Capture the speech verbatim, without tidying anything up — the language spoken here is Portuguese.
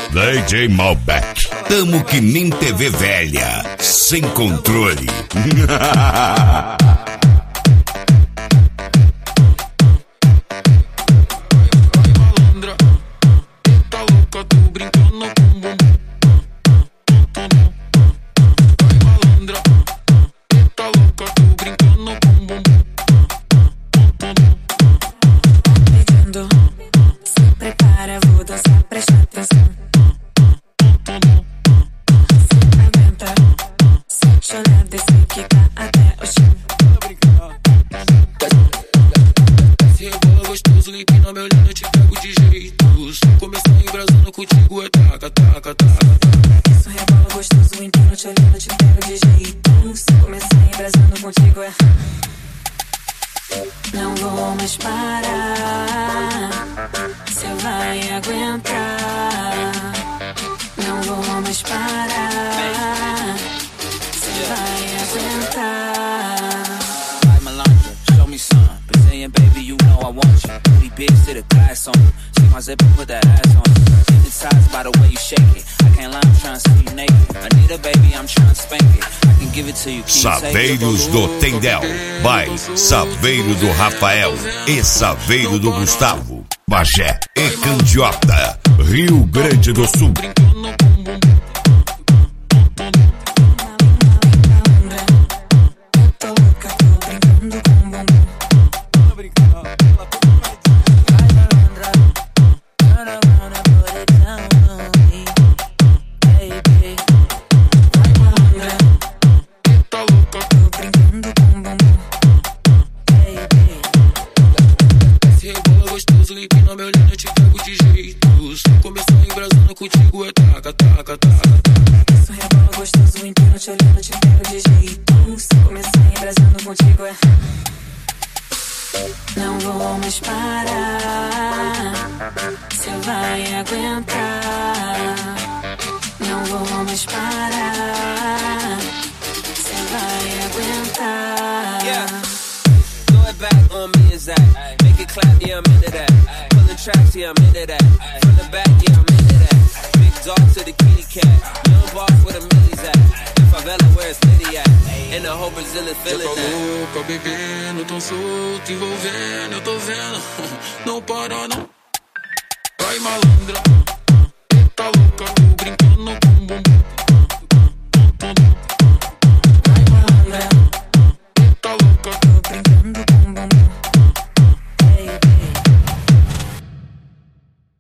D J Malbec. Tamo que nem T V velha, sem controle. Não vou mais parar. Cê vai aguentar. Não vou mais parar. Cê vai aguentar. Like Melandra, show me some. Brazilian baby, you know I want you. Booty big, sit a glass on you. See my zip and put that ass on you. Hypnotized by the way you shake it. I can't lie, I'm trying to see you naked. I need a baby, I'm trying to spank it. I can give it to you. Saveiros do Tendel, by Saveiro do Rafael e Saveiro do Gustavo, Bagé e Candiota, Rio Grande do Sul. Não vou mais parar. Cê vai aguentar. Não vou mais parar. Cê vai aguentar. Yeah. Throw it back on me is that. Make it clap, yeah, I'm into that. Pulling tracks, yeah, I'm into that. From the back, yeah, I'm into that. Big dog to the kitty cat. Young boss where the millies at. In favela where it's litty at. And the whole Brazil is feeling that. Eu tô louca, bebendo, tão solto, envolvendo, eu tô vendo. Não para não. Vai malandra, tá louca, tô brincando com bumbum.